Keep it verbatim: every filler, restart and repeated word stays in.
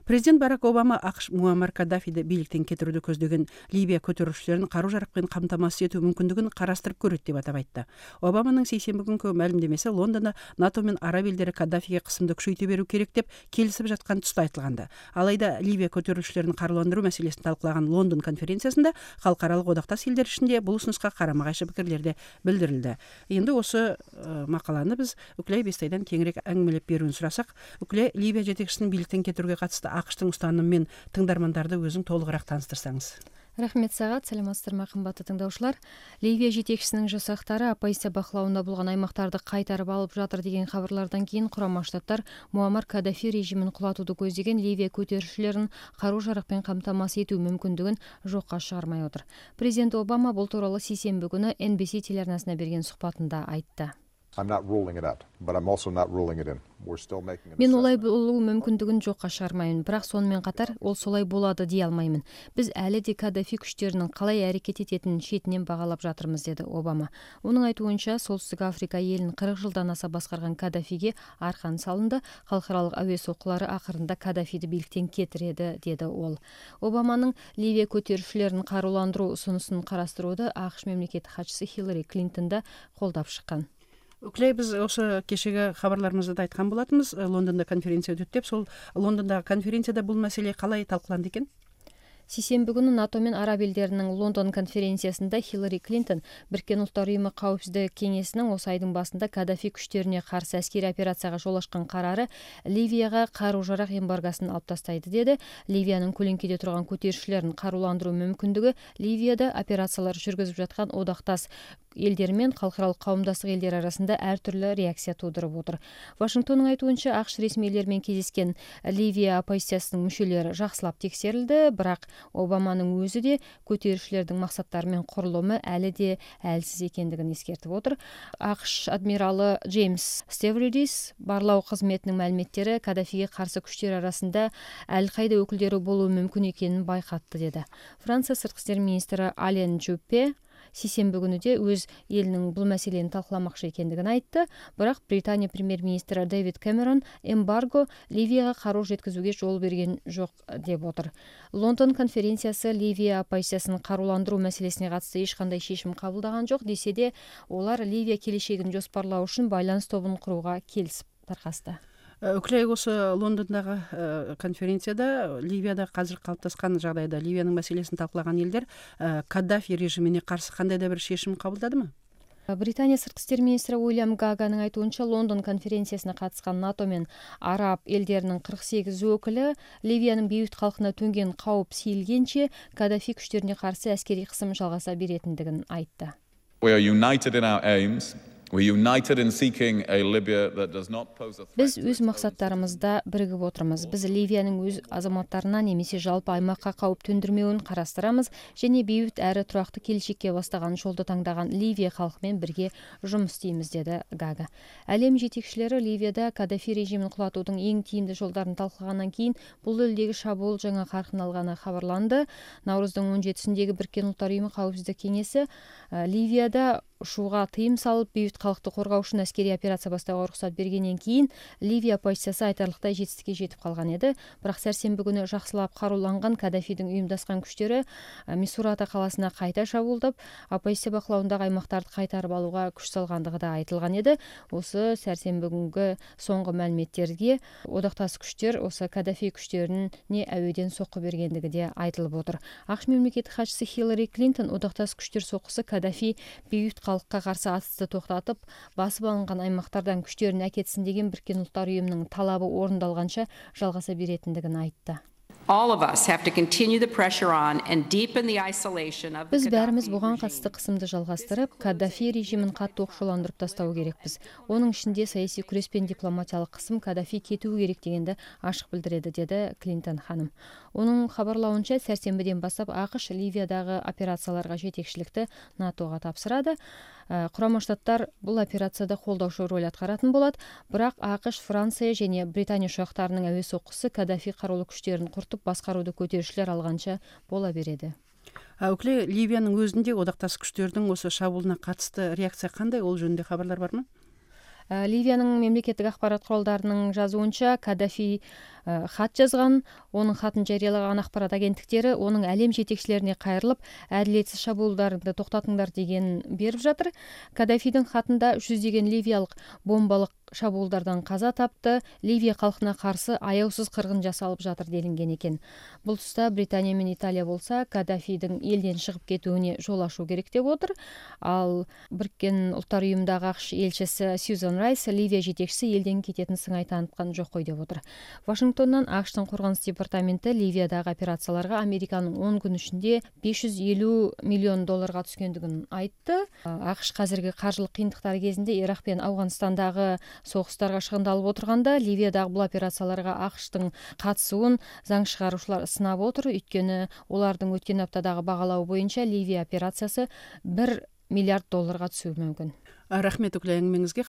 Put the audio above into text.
Президент Барак Обама ақш Муаммар Каддафиді биліктен кетіруді көздеген Ливия көтерілісшілерін қару-жарақпен қамтамасыз ету мүмкіндігін қарастырып көреді деп атап айтты. Обаманың сейсенбі күнгі мәлімдемесі Лондонда НАТО мен араб елдері Каддафиге қысымды күшейте беру керек деп келісіп жатқан тұста айтылғанды. Алайда Ливия көтерілісшілерін қаруландыру мәселесін талқылаған Лондон конференциясында халықаралық одақтас елдер ішінде бұл ұсынысқа қарама-қайшы пікірлерде білдірілді. Енді осы ә, мақаланы біз Үкілай Бестайдан кеңірек әңгімелеп беруін сұрасақ, Үкілай, Ливия жетекшісінің биліктен кетіруге қатысты ақштың ұстанымымен тыңдармандарды өзің толығырақ таныстырсаңыз. Рахмет сағат, сәлеметсіздер ме қымбатты тыңдаушылар. Ливия жетекшісінің жасақтары оппозиция бақылауында болған аймақтарды қайтарып алып жатыр деген хабарлардан кейін Құрама Штаттар Муаммар Каддафи режимін құлатуды көздеген Ливия көтерілісшілерін қару-жарақпен қамтамасыз ету мүмкіндігін жоққа шығармай отыр. Президент Обама бұл туралы сейсенбі күні Эн Би Си телеарнасына берген сұхбатында айтты. Мен олай болу мүмкіндігін жоққа шығармаймын, бірақ сонымен қатар ол солай болады дей алмаймын. Біз әлі де Каддафи күштерінің қалай әрекет ететінін шетінен бағалап жатырмыз, деді Обама. Оның айтуынша, Солтүстік Африка елін қырық жылдан аса басқарған Каддафиге арқан салынды, халықаралық әуе соққылары ақырында Каддафиді биліктен кетіреді, деді ол. Обаманың Ливия көтерілісшілерін қаруландыру ұсынысын қарастыруды ақш мемлекет хатшысы Хиллари Клинтонда қолдап шыққан. Үкілей, біз осы кешегі хабарларымызда да айтқан болатынбыз, Лондонда конференция өтті деп, сол Лондондағы конференцияда бұл мәселе қалай талқыланды екен? Сейсенбі күні НАТО мен араб елдерінің Лондон конференциясында Хиллари Клинтон Біріккен ұлттар ұйымы қауіпсіздік кеңесінің осы айдың басында Каддафи күштеріне қарсы әскери операцияға жол ашқан қарары Ливияға қару-жарақ эмбаргосын алып тастайды, деді. Ливияның көлеңкеде тұрған көтерілісшілерін қаруландыру мүмкіндігі Ливияда операциялар жүргізіп жатқан одақтас елдер мен халықаралық қауымдастық елдер арасында әртүрлі реакция тудырып отыр. Вашингтонның айтуынша, ақш ресмилермен кездескен Ливия оппозициясының мүшелері жақсылап тексерілді, бірақ Обаманың өзі де көтерілісшілердің мақсаттары мен құрылымы әлі де әлсіз екендігін ескертіп отыр. ақш адмиралы Джеймс Стевридис барлау қызметінің мәліметтері Каддафиге қарсы күштер арасында әлқайда өкілдері болуы мүмкін екенін байқатты, деді. Франция сыртқы істер министрі Ален Жюппе сейсенбі күні де өз елінің бұл мәселені талқыламақшы екендігін айтты, бірақ Британия премьер-министрі Дэвид Кэмерон эмбарго Ливияға қару жеткізуге жол берген жоқ деп отыр. Лондон конференциясы Ливия оппозициясын қаруландыру мәселесіне қатысты ешқандай шешім қабылдаған жоқ, десе де олар Ливия келешегін жоспарлау үшін байланыс тобын құруға келісіп тарқасты. Үкілей, осы Лондондағы конференцияда Ливияда қазір қалыптасқан жағдайда Ливияның мәселесін талқылаған елдер Каддафи режиміне қарсы қандай да бір шешім қабылдады ма? Британия сыртқы істер министрі Уильям Гаганың айтуынша, Лондон конференциясына қатысқан НАТО мен араб елдерінің қырық сегіз өкілі Ливияның бейбіт халқына төнген қауіп сейілгенше Каддафи күштеріне қарсы әскери қысым жалғаса беретіндігін айтты. Біз өз мақсаттарымызда бірігіп отырмыз. Біз Ливияның өз азаматтарына немесе жалпы аймаққа қауіп төндірмеуін қарастырамыз және бейбіт әрі тұрақты келешекке бастаған жолды таңдаған Ливия халқымен бірге жұмыс істейміз, деді Гага. Әлем жетекшілері Ливияда Каддафи режимін құлатудың ең тиімді жолдарын талқылағаннан кейін бұл елдегі шабуыл жаңа қарқын алғаны хабарланды. Наурыздың он жетісіндегі Біріккен ұлттар ұйымы қауіпсіздік кеңесі Ливияда ұшуға тыйым салып, бейбіт халықты қорғау үшін әскери операция бастауға рұқсат бергеннен кейін Ливия оппозициясы айтарлықтай жетістікке жетіп қалған еді. Бірақ сәрсенбі күні жақсылап қаруланған Каддафидің ұйымдасқан күштері Мисурата қаласына қайта шабуылдап, оппозиция бақылауындағы аймақтарды қайтарып алуға күш салғандығы да айтылған еді. Осы сәрсенбі күнгі соңғы мәліметтерге одақтас күштер осы Каддафи күштеріне әуеден соққы бергендігі де айтылып отыр. ақш мемлекет хатшысы Хиллари Клинтон одақтас күштер соққысы Каддафи бейбіт халыққа қарсы атысты тоқтатып, басып алынған аймақтардан күштерін әкетсін деген Біріккен ұлттар ұйымының талабы орындалғанша жалғаса беретіндігін айтты. Біз бәріміз бұған қатысты қысымды жалғастырып, Каддафи режимін қатты оқшауландырып тастау керекпіз. Оның ішінде саяси күрес пен дипломатиялық қысым Каддафи кетуі керек дегенді ашық білдіреді, деді Клинтон ханым. Оның хабарлауынша, сәрсенбіден бастап ақш Ливиядағы операцияларға жетекшілікті натоға тапсырады. Құрама Штаттар бұл операцияда қолдаушы рөл атқаратын болады, бірақ ақш, Франция және Британия ұшақтарының әуе соққысы Каддафи қарулы күштерін құртып басқаруды көтерілісшілер алғанша бола береді. Үкілей, Ливияның өзінде одақтас күштердің осы шабуылына қатысты реакция қандай, ол жөнінде хабарлар бар ма? Ливияның мемлекеттік ақпарат құралдарының жазуынша, Каддафи хат жазған. Оның хатын жариялаған ақпарат агенттіктері оның әлем жетекшілеріне қайырылып, әділетсіз шабуылдарды тоқтатыңдар деген беріп жатыр. Каддафидің хатында жүздеген ливиялық бомбалық шабуылдардан қаза тапты, Ливия халқына қарсы аяусыз қырғын жасалып жатыр делінген екен. Бұл тұста Британия мен Италия болса, Каддафидің елден шығып кетуіне жол ашу керек деп отыр. Ал Біріккен ұлттар ұйымындағы ақш елшісі Сьюзан Райс Ливия жетекшісі елден кететін сыңай танытқан жоқ қой деп отыр. Вашингтоннан ақштың қорғаныс департаменті Ливиядағы операцияларға Американың он күн ішінде бес жүз елу миллион долларға түскендігін айтты. ақш қазіргі қаржылық қиындықтар кезінде Ирақ пен Ауғанстандағы соғыстарға шығындалып отырғанда, Ливиядағы бұл операцияларға ақштың қатысуын заң шығарушылар сынап отыр. Өйткені олардың өткен аптадағы бағалауы бойынша Ливия операциясы бір миллиард долларға түсуі мүмкін. Рахмет өкілі әңгімеңізге.